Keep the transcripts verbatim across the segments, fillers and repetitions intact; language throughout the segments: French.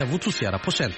À vous tous et à la prochaine.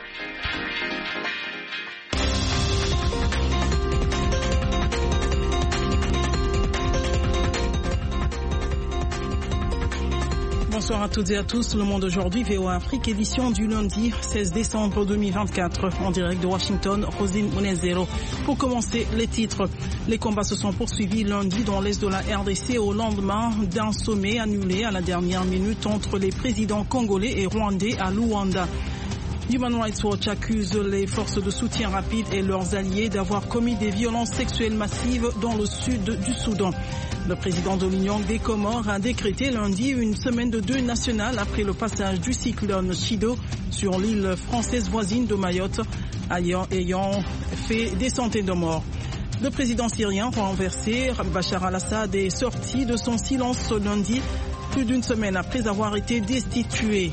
Bonsoir à toutes et à tous. Le Monde aujourd'hui, V O A Afrique, édition du lundi seize décembre deux mille vingt-quatre. En direct de Washington, Rosine Monezero. Pour commencer, les titres. Les combats se sont poursuivis lundi dans l'est de la R D C au lendemain d'un sommet annulé à la dernière minute entre les présidents congolais et rwandais à Luanda. Human Rights Watch accuse les forces de soutien rapide et leurs alliés d'avoir commis des violences sexuelles massives dans le sud du Soudan. Le président de l'Union des Comores a décrété lundi une semaine de deuil national après le passage du cyclone Chido sur l'île française voisine de Mayotte, ayant fait des centaines de morts. Le président syrien renversé, Bachar al-Assad, est sorti de son silence lundi, plus d'une semaine après avoir été destitué.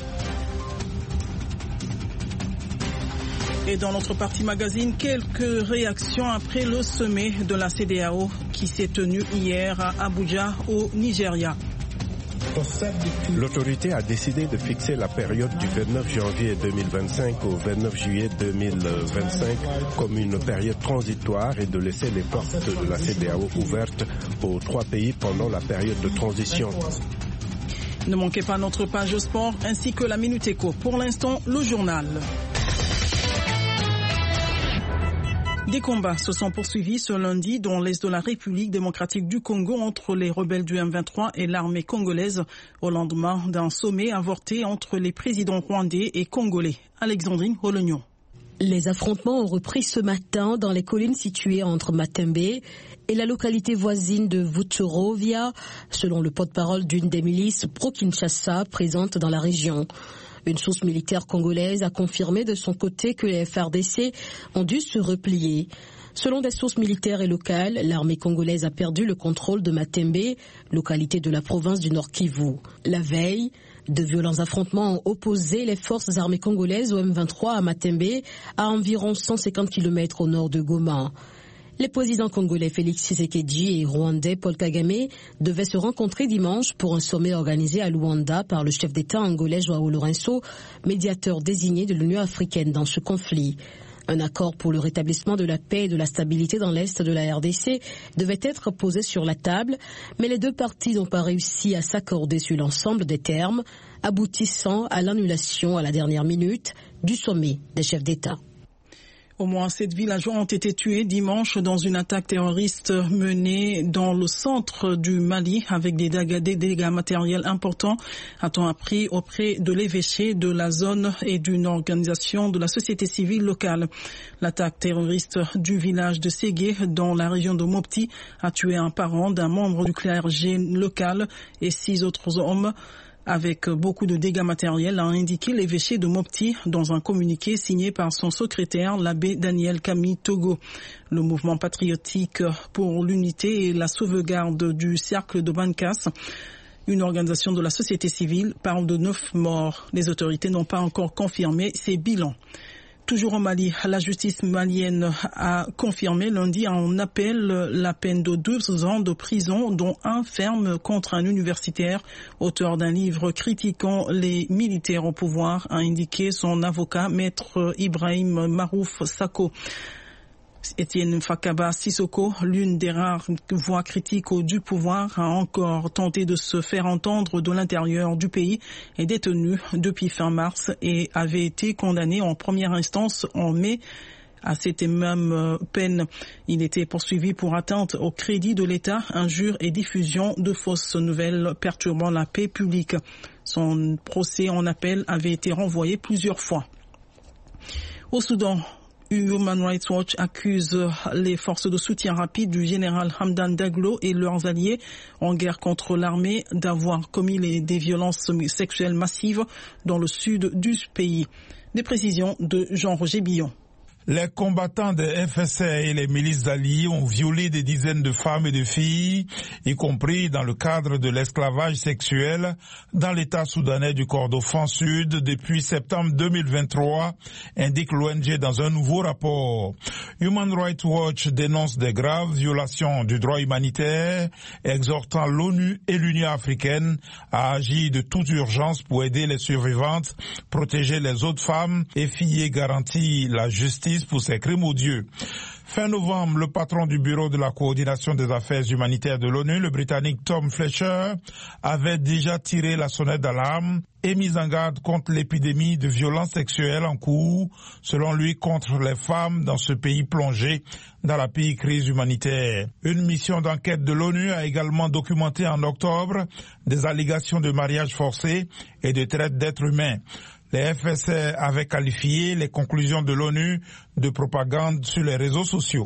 Et dans notre partie magazine, quelques réactions après le sommet de la C E D E A O qui s'est tenu hier à Abuja, au Nigeria. L'autorité a décidé de fixer la période du vingt-neuf janvier deux mille vingt-cinq au vingt-neuf juillet deux mille vingt-cinq comme une période transitoire et de laisser les portes de la C E D E A O ouvertes aux trois pays pendant la période de transition. Ne manquez pas notre page sport ainsi que la Minute Éco. Pour l'instant, le journal. Des combats se sont poursuivis ce lundi dans l'est de la République démocratique du Congo entre les rebelles du M vingt-trois et l'armée congolaise au lendemain d'un sommet avorté entre les présidents rwandais et congolais. Alexandrine Holognon. Les affrontements ont repris ce matin dans les collines situées entre Matembe et la localité voisine de Vuturovia, selon le porte-parole d'une des milices pro-Kinshasa présentes dans la région. Une source militaire congolaise a confirmé de son côté que les F A R D C ont dû se replier. Selon des sources militaires et locales, l'armée congolaise a perdu le contrôle de Matembe, localité de la province du Nord Kivu. La veille, de violents affrontements ont opposé les forces armées congolaises au M vingt-trois à Matembe, à environ cent cinquante kilomètres au nord de Goma. Les présidents congolais Félix Tshisekedi et rwandais Paul Kagame devaient se rencontrer dimanche pour un sommet organisé à Luanda par le chef d'État angolais João Lourenço, médiateur désigné de l'Union africaine dans ce conflit. Un accord pour le rétablissement de la paix et de la stabilité dans l'est de la R D C devait être posé sur la table, mais les deux parties n'ont pas réussi à s'accorder sur l'ensemble des termes, aboutissant à l'annulation à la dernière minute du sommet des chefs d'État. Au moins sept villageois ont été tués dimanche dans une attaque terroriste menée dans le centre du Mali avec des dégâts, des dégâts matériels importants, a-t-on appris auprès de l'évêché de la zone et d'une organisation de la société civile locale. L'attaque terroriste du village de Ségué dans la région de Mopti a tué un parent d'un membre du clergé local et six autres hommes, avec beaucoup de dégâts matériels, a indiqué l'évêché de Mopti dans un communiqué signé par son secrétaire, l'abbé Daniel Camille Togo. Le mouvement patriotique pour l'unité et la sauvegarde du cercle de Bankas, une organisation de la société civile, parle de neuf morts. Les autorités n'ont pas encore confirmé ces bilans. Toujours au Mali, la justice malienne a confirmé lundi en appel la peine de deux ans de prison, dont un ferme contre un universitaire, auteur d'un livre critiquant les militaires au pouvoir, a indiqué son avocat, maître Ibrahim Marouf Sako. Étienne Fakaba Sissoko, l'une des rares voix critiques du pouvoir, a encore tenté de se faire entendre de l'intérieur du pays, est détenu depuis fin mars et avait été condamné en première instance en mai à cette même peine. Il était poursuivi pour atteinte au crédit de l'État, injure et diffusion de fausses nouvelles perturbant la paix publique. Son procès en appel avait été renvoyé plusieurs fois. Au Soudan, Human Rights Watch accuse les forces de soutien rapide du général Hamdan Daglo et leurs alliés en guerre contre l'armée d'avoir commis les, des violences sexuelles massives dans le sud du pays. Des précisions de Jean-Roger Billon. Les combattants des F S A et les milices alliées ont violé des dizaines de femmes et de filles, y compris dans le cadre de l'esclavage sexuel dans l'état soudanais du Kordofan Sud depuis septembre deux mille vingt-trois, indique l'O N G dans un nouveau rapport. Human Rights Watch dénonce des graves violations du droit humanitaire, exhortant l'ONU et l'Union africaine à agir de toute urgence pour aider les survivantes, protéger les autres femmes et filles et garantir la justice pour ces crimes odieux. Fin novembre, le patron du bureau de la coordination des affaires humanitaires de l'ONU, le Britannique Tom Fletcher, avait déjà tiré la sonnette d'alarme et mis en garde contre l'épidémie de violences sexuelles en cours, selon lui, contre les femmes dans ce pays plongé dans la pire crise humanitaire. Une mission d'enquête de l'ONU a également documenté en octobre des allégations de mariage forcé et de traite d'êtres humains. Les F S A avaient qualifié les conclusions de l'ONU de propagande sur les réseaux sociaux.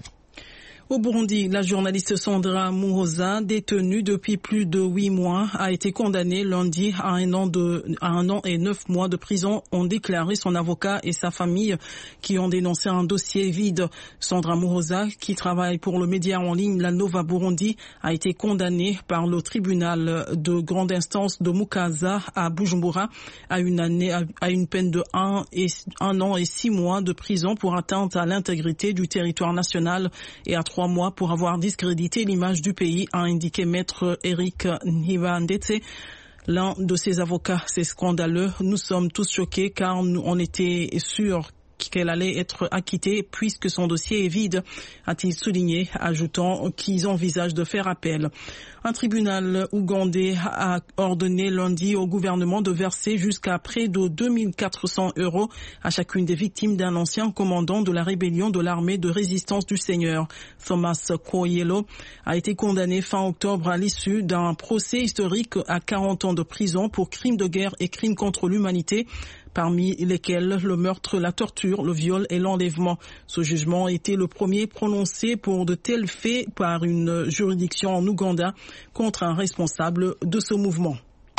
Au Burundi, la journaliste Sandra Muhoza, détenue depuis plus de huit mois, a été condamnée lundi à un an de, à un an et neuf mois de prison, ont déclaré son avocat et sa famille qui ont dénoncé un dossier vide. Sandra Muhoza, qui travaille pour le média en ligne La Nova Burundi, a été condamnée par le tribunal de grande instance de Mukaza à Bujumbura à une année, à une peine de un, et, un an et six mois de prison pour atteinte à l'intégrité du territoire national et à trois mois pour avoir discrédité l'image du pays, a indiqué maître Eric Nivandete. L'un de ses avocats, c'est scandaleux. Nous sommes tous choqués car on était sûrs qu'elle allait être acquittée puisque son dossier est vide, a-t-il souligné, ajoutant qu'ils envisagent de faire appel. Un tribunal ougandais a ordonné lundi au gouvernement de verser jusqu'à près de deux mille quatre cents euros à chacune des victimes d'un ancien commandant de la rébellion de l'armée de résistance du Seigneur. Thomas Koyelo a été condamné fin octobre à l'issue d'un procès historique à quarante ans de prison pour crimes de guerre et crimes contre l'humanité, parmi lesquels le meurtre, la torture, le viol et l'enlèvement. Ce jugement a été le premier prononcé pour de tels faits par une juridiction en Ouganda contre un responsable de ce mouvement.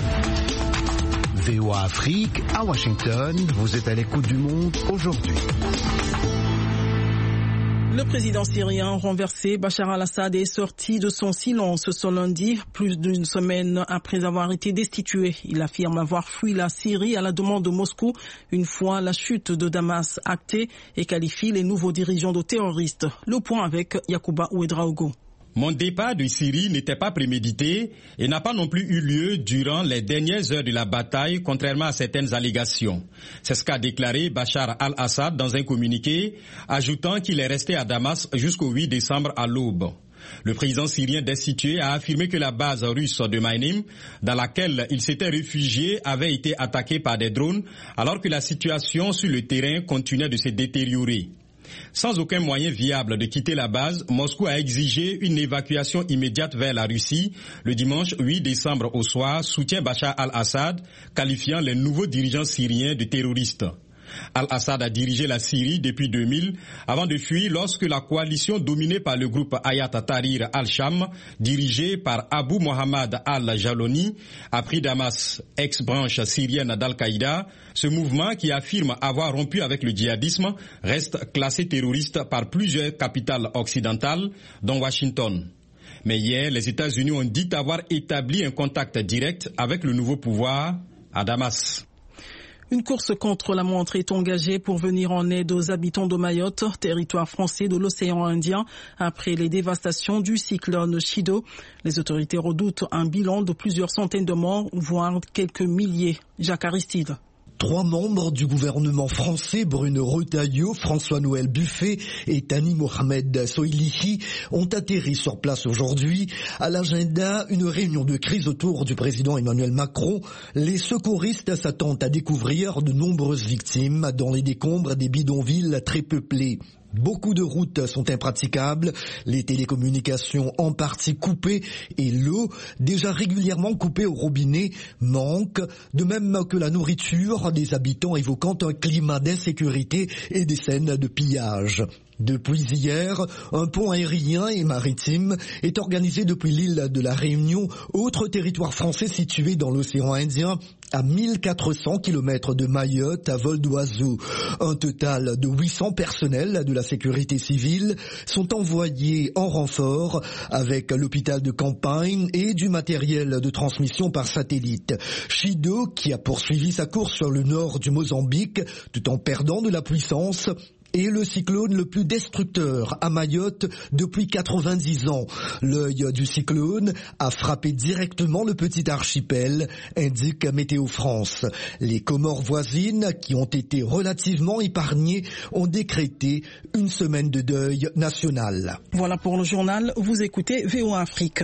V O A Afrique, à Washington, vous êtes à l'écoute du monde aujourd'hui. Le président syrien renversé, Bachar al-Assad, est sorti de son silence ce lundi, plus d'une semaine après avoir été destitué. Il affirme avoir fui la Syrie à la demande de Moscou une fois la chute de Damas actée et qualifie les nouveaux dirigeants de terroristes. Le point avec Yacouba Ouedraogo. Mon départ de Syrie n'était pas prémédité et n'a pas non plus eu lieu durant les dernières heures de la bataille, contrairement à certaines allégations. C'est ce qu'a déclaré Bachar al-Assad dans un communiqué, ajoutant qu'il est resté à Damas jusqu'au huit décembre à l'aube. Le président syrien destitué a affirmé que la base russe de Mainim, dans laquelle il s'était réfugié, avait été attaquée par des drones, alors que la situation sur le terrain continuait de se détériorer. Sans aucun moyen viable de quitter la base, Moscou a exigé une évacuation immédiate vers la Russie le dimanche huit décembre au soir, soutient Bachar al-Assad, qualifiant les nouveaux dirigeants syriens de terroristes. Al-Assad a dirigé la Syrie depuis deux mille, avant de fuir lorsque la coalition dominée par le groupe Hayat Tahrir al-Sham, dirigée par Abu Mohammad al-Jaloni, a pris Damas, ex-branche syrienne d'Al-Qaïda. Ce mouvement, qui affirme avoir rompu avec le djihadisme, reste classé terroriste par plusieurs capitales occidentales, dont Washington. Mais hier, les États-Unis ont dit avoir établi un contact direct avec le nouveau pouvoir à Damas. Une course contre la montre est engagée pour venir en aide aux habitants de Mayotte, territoire français de l'océan Indien, après les dévastations du cyclone Chido. Les autorités redoutent un bilan de plusieurs centaines de morts, voire quelques milliers. Jacques Aristide. Trois membres du gouvernement français, Bruno Retailleau, François-Noël Buffet et Thani Mohamed Soilihi, ont atterri sur place aujourd'hui. À l'agenda, une réunion de crise autour du président Emmanuel Macron. Les secouristes s'attendent à découvrir de nombreuses victimes dans les décombres des bidonvilles très peuplés. Beaucoup de routes sont impraticables, les télécommunications en partie coupées et l'eau, déjà régulièrement coupée au robinet, manque, de même que la nourriture, des habitants évoquant un climat d'insécurité et des scènes de pillage. Depuis hier, un pont aérien et maritime est organisé depuis l'île de la Réunion, autre territoire français situé dans l'océan Indien, à mille quatre cents kilomètres de Mayotte à vol d'oiseau. Un total de huit cents personnels de la sécurité civile sont envoyés en renfort avec l'hôpital de campagne et du matériel de transmission par satellite. Chido, qui a poursuivi sa course sur le nord du Mozambique tout en perdant de la puissance, est le cyclone le plus destructeur à Mayotte depuis quatre-vingt-dix ans. L'œil du cyclone a frappé directement le petit archipel, indique Météo France. Les Comores voisines, qui ont été relativement épargnées, ont décrété une semaine de deuil national. Voilà pour le journal, vous écoutez V O A Afrique.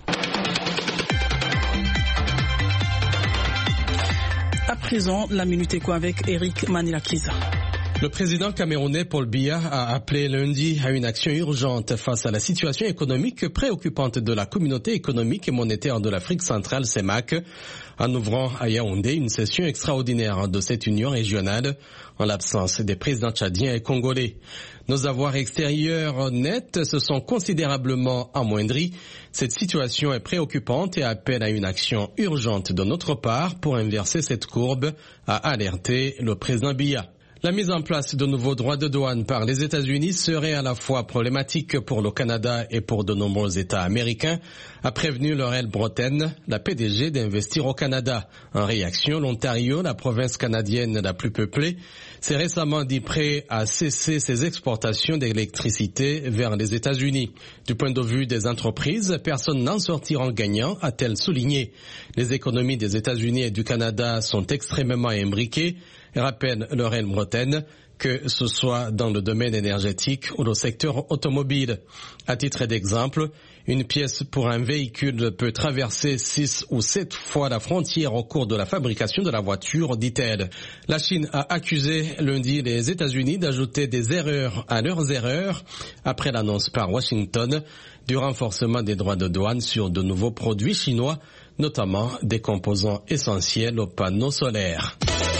À présent, la Minute Éco avec Eric Manila-Kiza. Le président camerounais Paul Biya a appelé lundi à une action urgente face à la situation économique préoccupante de la communauté économique et monétaire de l'Afrique centrale, C E M A C, en ouvrant à Yaoundé une session extraordinaire de cette union régionale en l'absence des présidents tchadiens et congolais. Nos avoirs extérieurs nets se sont considérablement amoindris. Cette situation est préoccupante et appelle à une action urgente de notre part pour inverser cette courbe, a alerté le président Biya. La mise en place de nouveaux droits de douane par les États-Unis serait à la fois problématique pour le Canada et pour de nombreux États américains, a prévenu Laurel Broten, la P D G d'Investir au Canada. En réaction, l'Ontario, la province canadienne la plus peuplée, s'est récemment dit prêt à cesser ses exportations d'électricité vers les États-Unis. Du point de vue des entreprises, personne n'en sortira gagnant, a-t-elle souligné. Les économies des États-Unis et du Canada sont extrêmement imbriquées, rappelle Laurel Broten, que ce soit dans le domaine énergétique ou le secteur automobile. À titre d'exemple, une pièce pour un véhicule peut traverser six ou sept fois la frontière au cours de la fabrication de la voiture, dit-elle. La Chine a accusé lundi les États-Unis d'ajouter des erreurs à leurs erreurs après l'annonce par Washington du renforcement des droits de douane sur de nouveaux produits chinois, notamment des composants essentiels aux panneaux solaires.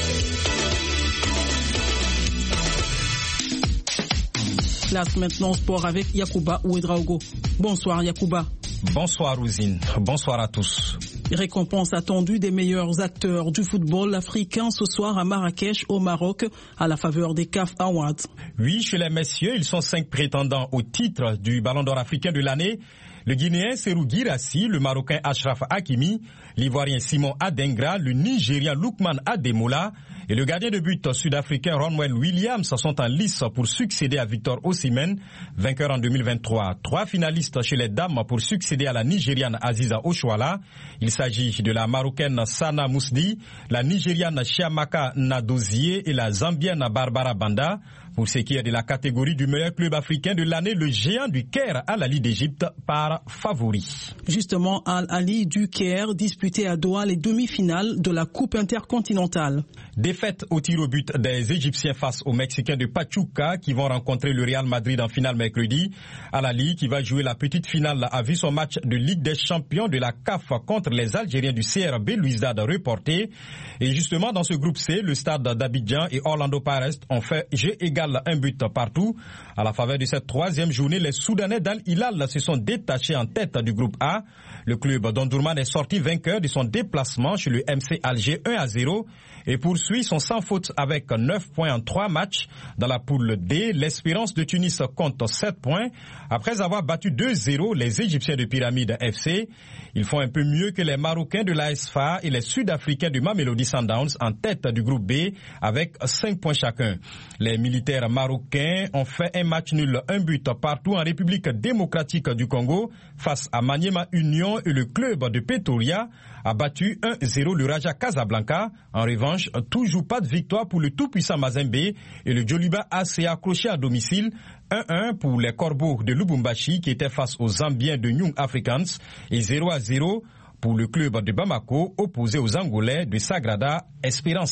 Place maintenant sport avec Yacouba Ouedraogo. Bonsoir Yacouba. Bonsoir Ouzine. Bonsoir à tous. Récompense attendue des meilleurs acteurs du football africain ce soir à Marrakech au Maroc à la faveur des C A F Awards. Oui, chez les messieurs, ils sont cinq prétendants au titre du Ballon d'Or africain de l'année. Le Guinéen Serou Guirassy, le Marocain Achraf Hakimi, l'Ivoirien Simon Adengra, le Nigérian Lookman Ademola et le gardien de but sud-africain Ronwen Williams sont en lice pour succéder à Victor Osimhen, vainqueur en deux mille vingt-trois. Trois finalistes chez les dames pour succéder à la Nigériane Aziza Oshoala. Il s'agit de la Marocaine Sana Mousdi, la Nigériane Chiamaka Nadozie et la Zambienne Barbara Banda. Pour ce qui est de la catégorie du meilleur club africain de l'année, le géant du Caire Al Ahly d'Égypte par favori. Justement, Al Ahly du Caire disputait à Doha les demi-finales de la Coupe intercontinentale. Défaite au tir au but des Égyptiens face aux Mexicains de Pachuca qui vont rencontrer le Real Madrid en finale mercredi. Al Ahly, qui va jouer la petite finale, a vu son match de Ligue des Champions de la C A F contre les Algériens du C R B Louizdad reporté. Et justement, dans ce groupe C, le stade d'Abidjan et Orlando Pirates ont fait jeu égal un but partout. À la faveur de cette troisième journée, les Soudanais d'Al Hilal se sont détachés en tête du groupe A. Le club d'Omdurman est sorti vainqueur de son déplacement chez le M C Alger un à zéro et poursuit son sans faute avec neuf points en trois matchs. Dans la poule D, l'Espérance de Tunis compte sept points. Après avoir battu deux zéro les Égyptiens de Pyramide F C, ils font un peu mieux que les Marocains de l'A S F A et les Sud-Africains du Mamelodi Sundowns en tête du groupe B avec cinq points chacun. Les militaires marocains ont fait un match nul, un but partout en République démocratique du Congo face à Maniema Union et le club de Pretoria a battu un zéro le Raja Casablanca. En revanche, toujours pas de victoire pour le tout-puissant Mazembe et le Djoliba A C accroché à domicile. un un pour les Corbeaux de Lubumbashi qui étaient face aux Zambiens de Young Africans et zéro à zéro pour le club de Bamako opposé aux Angolais de Sagrada Esperança.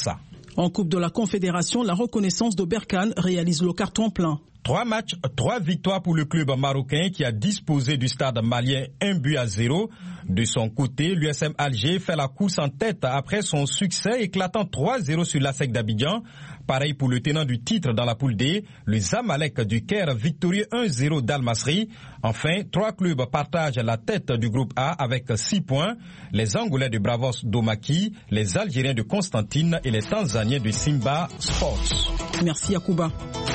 En Coupe de la Confédération, la reconnaissance de Berkane réalise le carton plein. Trois matchs, trois victoires pour le club marocain qui a disposé du stade malien un but à zéro. De son côté, l'U S M Alger fait la course en tête après son succès éclatant trois zéro sur l'A S E C d'Abidjan. Pareil pour le tenant du titre dans la poule D, le Zamalek du Caire victorieux un zéro d'Al Masry. Enfin, trois clubs partagent la tête du groupe A avec six points. Les Angolais de Bravos Domaki, les Algériens de Constantine et les Tanzaniens de Simba Sports. Merci Yacouba.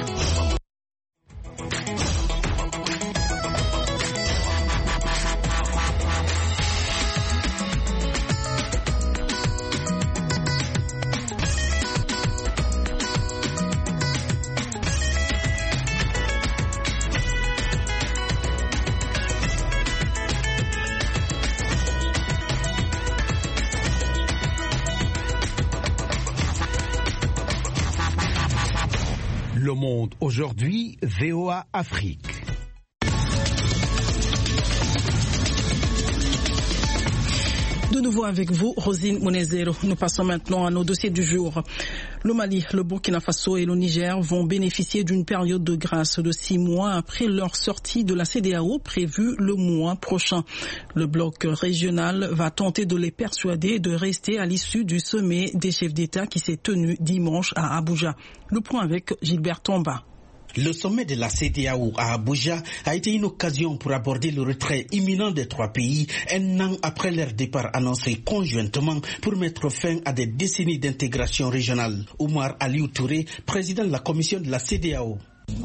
Le Monde aujourd'hui, V O A Afrique. De nouveau avec vous, Rosine Monezero. Nous passons maintenant à nos dossiers du jour. Le Mali, le Burkina Faso et le Niger vont bénéficier d'une période de grâce de six mois après leur sortie de la C D A O prévue le mois prochain. Le bloc régional va tenter de les persuader de rester à l'issue du sommet des chefs d'État qui s'est tenu dimanche à Abuja. Le point avec Gilbert Tomba. Le sommet de la C D A O à Abuja a été une occasion pour aborder le retrait imminent des trois pays, un an après leur départ annoncé conjointement pour mettre fin à des décennies d'intégration régionale. Oumar Aliou Touré, président de la commission de la C D A O.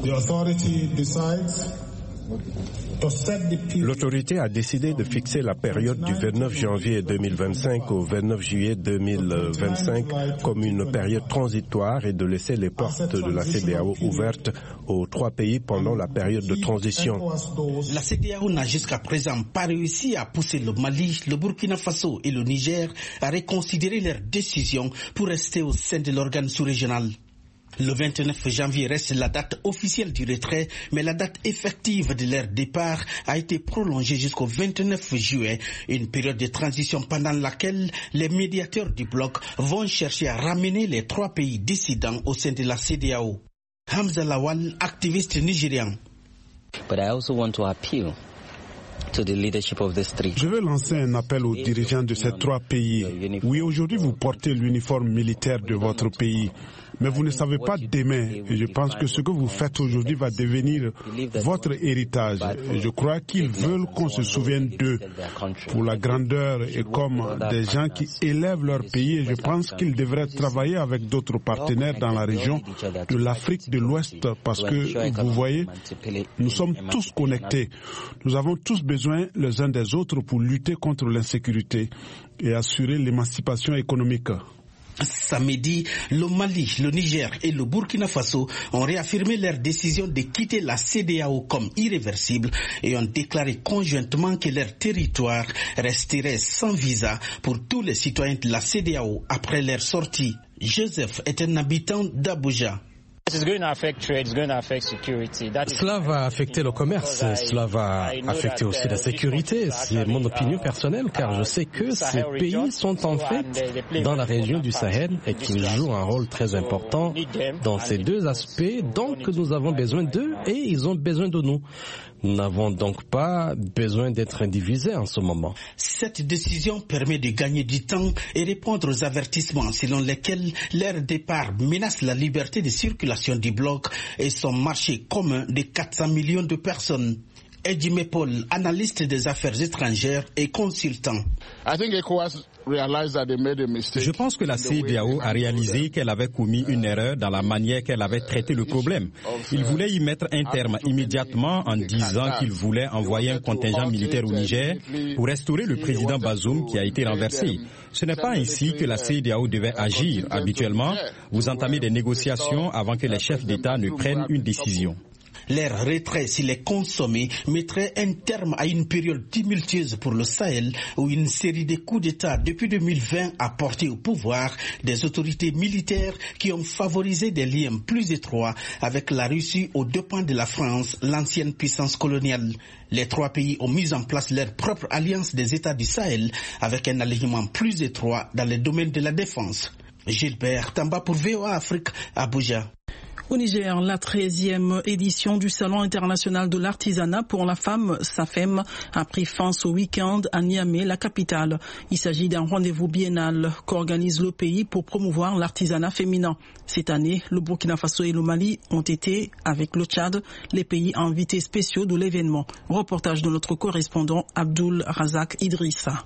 L'autorité a décidé de fixer la période du vingt-neuf janvier deux mille vingt-cinq au vingt-neuf juillet deux mille vingt-cinq comme une période transitoire et de laisser les portes de la C D A O ouvertes aux trois pays pendant la période de transition. La C D A O n'a jusqu'à présent pas réussi à pousser le Mali, le Burkina Faso et le Niger à reconsidérer leurs décisions pour rester au sein de l'organe sous-régional. Le vingt-neuf janvier reste la date officielle du retrait, mais la date effective de leur départ a été prolongée jusqu'au vingt-neuf juillet, une période de transition pendant laquelle les médiateurs du bloc vont chercher à ramener les trois pays dissidents au sein de la C D A O. Hamza Lawal, activiste nigérian. But I also want to appeal to the leadership of these three. Je veux lancer un appel aux dirigeants de ces trois pays. Oui, aujourd'hui vous portez l'uniforme militaire de votre pays. Mais vous ne savez pas demain, et je pense que ce que vous faites aujourd'hui va devenir votre héritage. Je crois qu'ils veulent qu'on se souvienne d'eux pour la grandeur et comme des gens qui élèvent leur pays. Et je pense qu'ils devraient travailler avec d'autres partenaires dans la région de l'Afrique de l'Ouest parce que, vous voyez, nous sommes tous connectés. Nous avons tous besoin les uns des autres pour lutter contre l'insécurité et assurer l'émancipation économique. Samedi, le Mali, le Niger et le Burkina Faso ont réaffirmé leur décision de quitter la C D A O comme irréversible et ont déclaré conjointement que leur territoire resterait sans visa pour tous les citoyens de la C D A O après leur sortie. Joseph est un habitant d'Abuja. Cela va affecter le commerce, cela va affecter aussi la sécurité. C'est mon opinion personnelle car je sais que ces pays sont en fait dans la région du Sahel et qu'ils jouent un rôle très important dans ces deux aspects. Donc nous avons besoin d'eux et ils ont besoin de nous. Nous n'avons donc pas besoin d'être indivisés en ce moment. Cette décision permet de gagner du temps et répondre aux avertissements selon lesquels leur départ menace la liberté de circulation du bloc et son marché commun de quatre cents millions de personnes. Edjime Paul, analyste des affaires étrangères et consultant. Je pense que la C D A O a réalisé qu'elle avait commis une erreur dans la manière qu'elle avait traité le problème. Il voulait y mettre un terme immédiatement en disant qu'il voulait envoyer un contingent militaire au Niger pour restaurer le président Bazoum qui a été renversé. Ce n'est pas ainsi que la C D A O devait agir. Habituellement, vous entamez des négociations avant que les chefs d'État ne prennent une décision. Leur retrait, s'il est consommé, mettrait un terme à une période tumultueuse pour le Sahel où une série de coups d'État depuis deux mille vingt a porté au pouvoir des autorités militaires qui ont favorisé des liens plus étroits avec la Russie aux dépens de la France, l'ancienne puissance coloniale. Les trois pays ont mis en place leur propre alliance des États du Sahel avec un alignement plus étroit dans le domaine de la défense. Gilbert Tamba pour V O A Afrique, Abuja. Au Niger, la treizième édition du Salon international de l'artisanat pour la femme, SAFEM, a pris fin ce week-end à Niamey, la capitale. Il s'agit d'un rendez-vous biennal qu'organise le pays pour promouvoir l'artisanat féminin. Cette année, le Burkina Faso et le Mali ont été, avec le Tchad, les pays invités spéciaux de l'événement. Reportage de notre correspondant Abdul Razak Idrissa.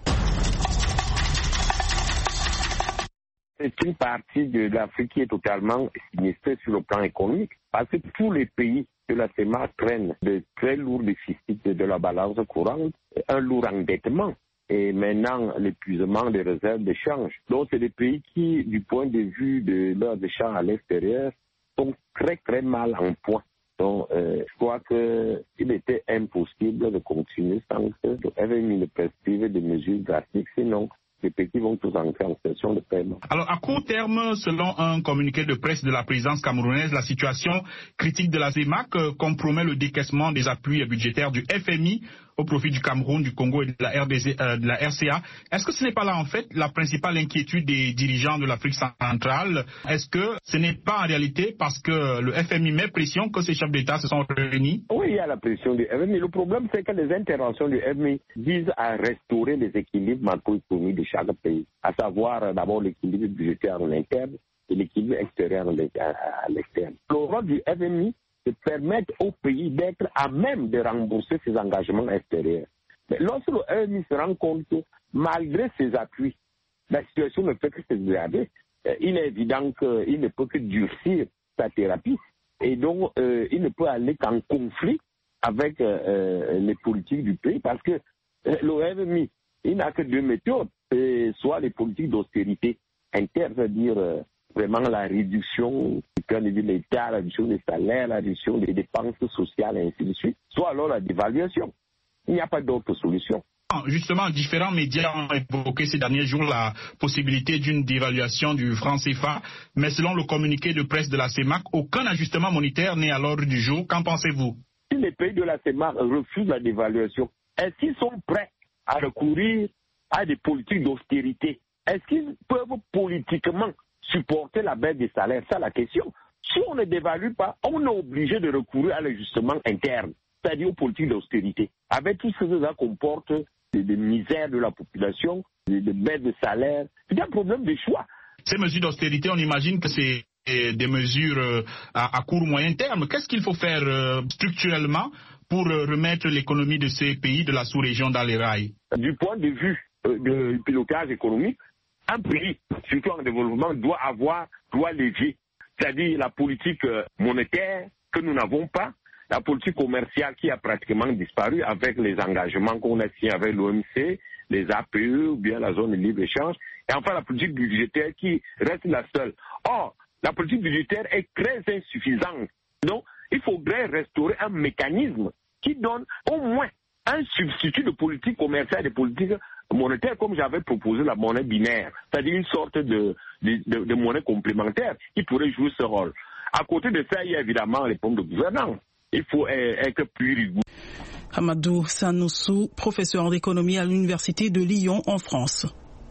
C'est une partie de l'Afrique qui est totalement sinistrée sur le plan économique, parce que tous les pays de la CEMAC prennent de très lourds déficits de la balance courante, un lourd endettement et maintenant l'épuisement des réserves d'échange. Donc c'est des pays qui, du point de vue de leurs échanges à l'extérieur, sont très très mal en point. Donc euh, je crois qu'il était impossible de continuer sans que le F M I ne prescrive des mesures drastiques, sinon les pays vont tous entrer en session de paiement. Alors, à court terme, selon un communiqué de presse de la présidence camerounaise, la situation critique de la CEMAC euh, compromet le décaissement des appuis budgétaires du F M I au profit du Cameroun, du Congo et de la, R D C, euh, de la R C A. Est-ce que ce n'est pas là, en fait, la principale inquiétude des dirigeants de l'Afrique centrale? Est-ce que ce n'est pas en réalité parce que le F M I met pression que ces chefs d'État se sont réunis? Oui, il y a la pression du F M I. Le problème, c'est que les interventions du F M I visent à restaurer les équilibres macroéconomiques de chaque pays, à savoir d'abord l'équilibre budgétaire en interne et l'équilibre extérieur à l'externe. Le rôle du F M I, de permettre au pays d'être à même de rembourser ses engagements extérieurs. Mais lorsque le F M I se rend compte que malgré ses appuis, la situation ne peut que se dégrader, il est évident qu'il ne peut que durcir sa thérapie et donc euh, il ne peut aller qu'en conflit avec euh, les politiques du pays parce que euh, le F M I, il n'a que deux méthodes, et soit les politiques d'austérité interne, c'est-à-dire euh, vraiment la réduction du point de vue de l'État, la réduction des salaires, la réduction des dépenses sociales et ainsi de suite, soit alors la dévaluation. Il n'y a pas d'autre solution. Justement, différents médias ont évoqué ces derniers jours la possibilité d'une dévaluation du franc C F A, mais selon le communiqué de presse de la CEMAC, aucun ajustement monétaire n'est à l'ordre du jour. Qu'en pensez-vous? Si les pays de la CEMAC refusent la dévaluation, est-ce qu'ils sont prêts à recourir à des politiques d'austérité? Est-ce qu'ils peuvent politiquement supporter la baisse des salaires? C'est la question. Si on ne dévalue pas, on est obligé de recourir à l'ajustement interne, c'est-à-dire aux politiques d'austérité, avec tout ce que ça comporte de, de misère de la population, de, de baisse de salaire. C'est un problème de choix. Ces mesures d'austérité, on imagine que c'est des mesures à, à court moyen terme. Qu'est-ce qu'il faut faire euh, structurellement pour remettre l'économie de ces pays de la sous-région dans les rails? Du point de vue euh, du pilotage économique, un pays, surtout en développement, doit avoir trois leviers, c'est-à-dire la politique monétaire que nous n'avons pas, la politique commerciale qui a pratiquement disparu avec les engagements qu'on a signés avec l'O M C, les A P E ou bien la zone de libre-échange, et enfin la politique budgétaire qui reste la seule. Or, la politique budgétaire est très insuffisante. Donc, il faudrait restaurer un mécanisme qui donne au moins un substitut de politique commerciale et de politique monétaire, comme j'avais proposé la monnaie binaire, c'est-à-dire une sorte de, de, de, de monnaie complémentaire qui pourrait jouer ce rôle. À côté de ça, il y a évidemment les problèmes de gouvernance. Il faut être plus rigoureux. Amadou Sanoussou, professeur d'économie à l'Université de Lyon en France.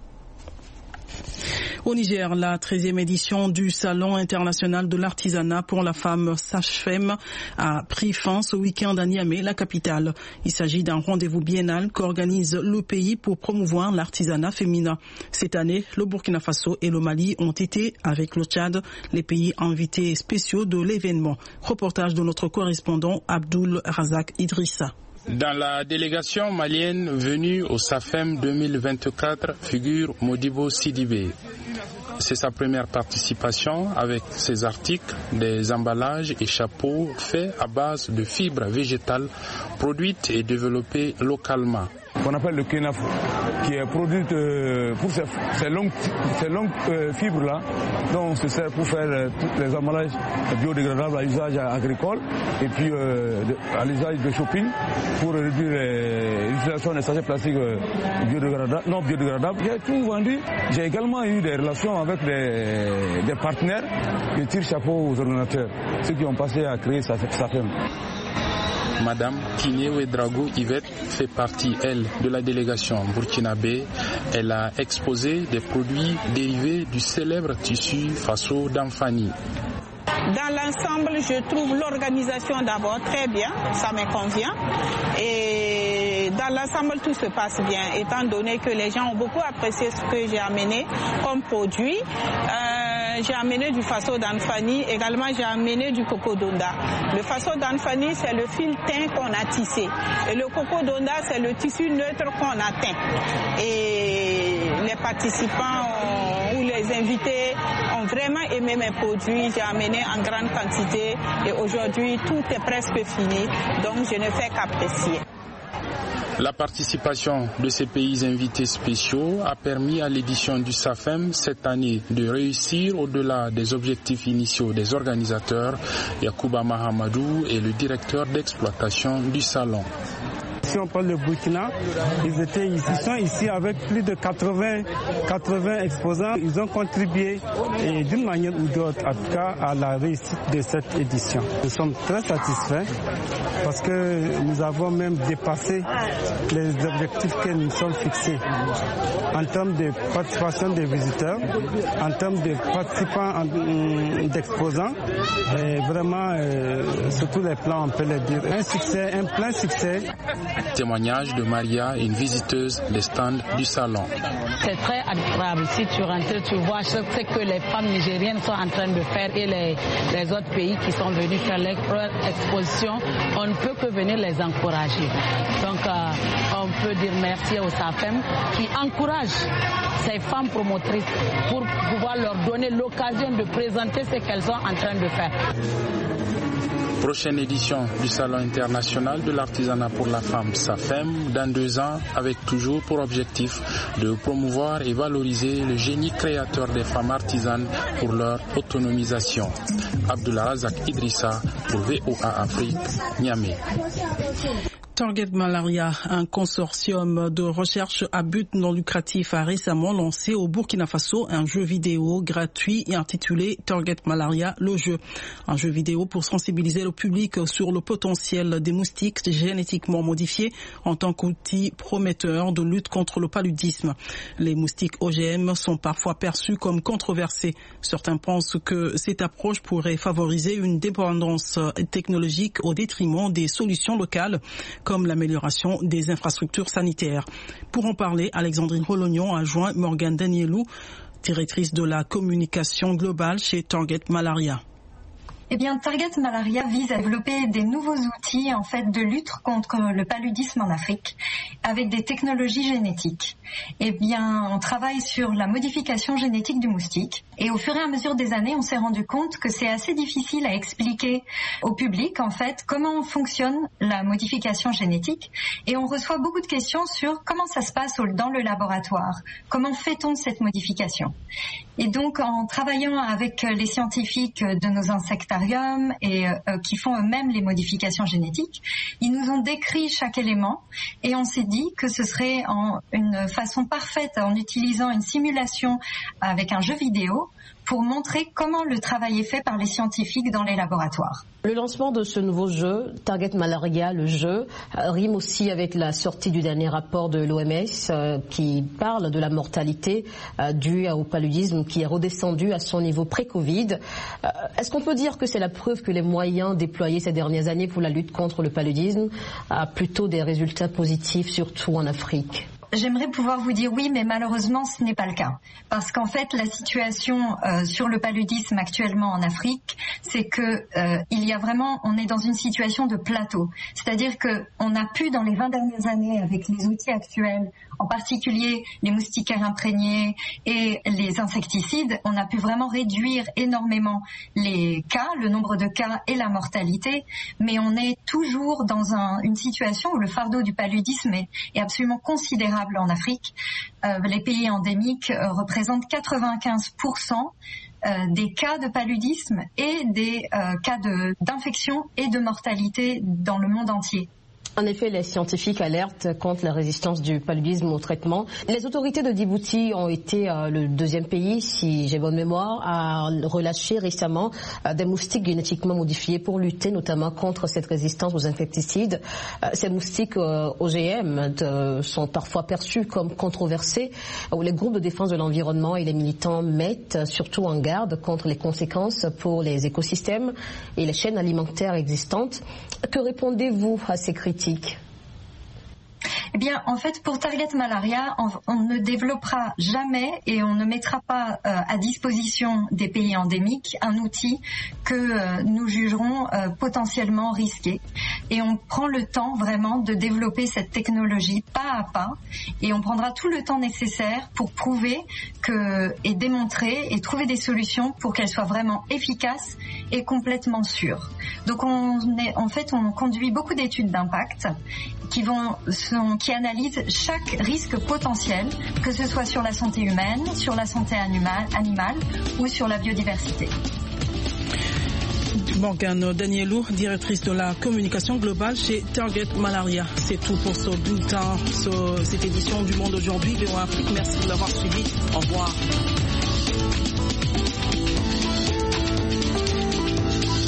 Au Niger, la treizième édition du Salon international de l'artisanat pour la femme SAFEM a pris fin ce week-end à Niamey, la capitale. Il s'agit d'un rendez-vous biennal qu'organise le pays pour promouvoir l'artisanat féminin. Cette année, le Burkina Faso et le Mali ont été, avec le Tchad, les pays invités spéciaux de l'événement. Reportage de notre correspondant Abdul Razak Idrissa. Dans la délégation malienne venue au SAFEM deux mille vingt-quatre figure Modibo Sidibé. C'est sa première participation avec ses articles, des emballages et chapeaux faits à base de fibres végétales produites et développées localement. Qu'on appelle le kenafo, qui est produit euh, pour ces, ces longues, ces longues euh, fibres-là, dont on se sert pour faire euh, tous les emballages biodégradables à usage agricole et puis euh, de, à l'usage de shopping pour réduire l'utilisation des sachets plastiques euh, biodégradables, non biodégradables. J'ai tout vendu. J'ai également eu des relations avec des, des partenaires qui tirent chapeau aux ordinateurs, ceux qui ont passé à créer SAFEM. Madame Kiné Ouedraogo Yvette fait partie, elle, de la délégation burkinabé. Elle a exposé des produits dérivés du célèbre tissu Faso d'Anfani. Dans l'ensemble, je trouve l'organisation d'abord très bien, ça me convient. Et dans l'ensemble, tout se passe bien, étant donné que les gens ont beaucoup apprécié ce que j'ai amené comme produit. Euh, j'ai amené du Faso d'Anfani, également j'ai amené du coco donda. Le Faso d'Anfani, c'est le fil teint qu'on a tissé. Et le coco donda, c'est le tissu neutre qu'on a teint. Et les participants ont, ou les invités ont vraiment aimé mes produits. J'ai amené en grande quantité et aujourd'hui tout est presque fini, donc je ne fais qu'apprécier. La participation de ces pays invités spéciaux a permis à l'édition du SAFEM cette année de réussir au-delà des objectifs initiaux des organisateurs. Yacouba Mahamadou est le directeur d'exploitation du salon. Si on parle de Burkina, ils étaient ici, ils sont ici avec plus de quatre-vingts, quatre-vingts exposants. Ils ont contribué d'une manière ou d'autre, en tout cas, à la réussite de cette édition. Nous sommes très satisfaits parce que nous avons même dépassé les objectifs que nous sommes fixés en termes de participation des visiteurs, en termes de participants d'exposants. Et vraiment, euh, sur tous les plans, on peut le dire. Un succès, un plein succès. Témoignage de Maria, une visiteuse des stands du salon. C'est très agréable. Si tu rentres, tu vois ce que les femmes nigériennes sont en train de faire et les, les autres pays qui sont venus faire leur exposition. On ne peut que venir les encourager. Donc, euh, on peut dire merci au SAFEM qui encourage ces femmes promotrices pour pouvoir leur donner l'occasion de présenter ce qu'elles sont en train de faire. Prochaine édition du Salon international de l'artisanat pour la femme SAFEM dans deux ans, avec toujours pour objectif de promouvoir et valoriser le génie créateur des femmes artisanes pour leur autonomisation. Abdullah Razak Idrissa pour V O A Afrique, Niamey. Target Malaria, un consortium de recherche à but non lucratif, a récemment lancé au Burkina Faso un jeu vidéo gratuit et intitulé Target Malaria, le jeu. Un jeu vidéo pour sensibiliser le public sur le potentiel des moustiques génétiquement modifiés en tant qu'outil prometteur de lutte contre le paludisme. Les moustiques O G M sont parfois perçus comme controversés. Certains pensent que cette approche pourrait favoriser une dépendance technologique au détriment des solutions locales, comme l'amélioration des infrastructures sanitaires. Pour en parler, Alexandrine Rolognon a joint Morgane Danielou, directrice de la communication globale chez Target Malaria. Eh bien, Target Malaria vise à développer des nouveaux outils en fait de lutte contre le paludisme en Afrique avec des technologies génétiques. Eh bien, on travaille sur la modification génétique du moustique et au fur et à mesure des années, on s'est rendu compte que c'est assez difficile à expliquer au public en fait comment fonctionne la modification génétique et on reçoit beaucoup de questions sur comment ça se passe dans le laboratoire, comment fait-on cette modification. Et donc, en travaillant avec les scientifiques de nos insectariums et euh, qui font eux-mêmes les modifications génétiques, ils nous ont décrit chaque élément et on s'est dit que ce serait en une façon parfaite, en utilisant une simulation avec un jeu vidéo, pour montrer comment le travail est fait par les scientifiques dans les laboratoires. Le lancement de ce nouveau jeu, Target Malaria, le jeu, rime aussi avec la sortie du dernier rapport de l'O M S euh, qui parle de la mortalité euh, due au paludisme qui est redescendu à son niveau pré-Covid. Euh, est-ce qu'on peut dire que c'est la preuve que les moyens déployés ces dernières années pour la lutte contre le paludisme a plutôt des résultats positifs, surtout en Afrique ? J'aimerais pouvoir vous dire oui, mais malheureusement, ce n'est pas le cas. Parce qu'en fait, la situation euh, sur le paludisme actuellement en Afrique, c'est que euh, il y a vraiment, on est dans une situation de plateau. C'est-à-dire que on a pu, dans les vingt dernières années, avec les outils actuels, en particulier les moustiquaires imprégnés et les insecticides, on a pu vraiment réduire énormément les cas, le nombre de cas et la mortalité, mais on est toujours dans un, une situation où le fardeau du paludisme est, est absolument considérable en Afrique. Euh, les pays endémiques euh, représentent quatre-vingt-quinze pour cent euh, des cas de paludisme et des euh, cas de, d'infection et de mortalité dans le monde entier. En effet, les scientifiques alertent contre la résistance du paludisme au traitement. Les autorités de Djibouti ont été euh, le deuxième pays, si j'ai bonne mémoire, à relâcher récemment euh, des moustiques génétiquement modifiés pour lutter notamment contre cette résistance aux insecticides. Euh, ces moustiques euh, O G M de, sont parfois perçus comme controversés, où les groupes de défense de l'environnement et les militants mettent surtout en garde contre les conséquences pour les écosystèmes et les chaînes alimentaires existantes. Que répondez-vous à ces critiques? Eh bien, en fait, pour Target Malaria, on, on ne développera jamais et on ne mettra pas euh, à disposition des pays endémiques un outil que euh, nous jugerons euh, potentiellement risqué. Et on prend le temps vraiment de développer cette technologie pas à pas et on prendra tout le temps nécessaire pour prouver que, et démontrer et trouver des solutions pour qu'elle soit vraiment efficace et complètement sûre. Donc, on est, en fait, on conduit beaucoup d'études d'impact qui vont sont, qui analysent chaque risque potentiel, que ce soit sur la santé humaine, sur la santé animale, animale ou sur la biodiversité. Morgane Danielou, directrice de la communication globale chez Target Malaria. C'est tout pour ce bulletin, ce, cette édition du Monde aujourd'hui. V O A Afrique, merci de l'avoir suivi. Au revoir.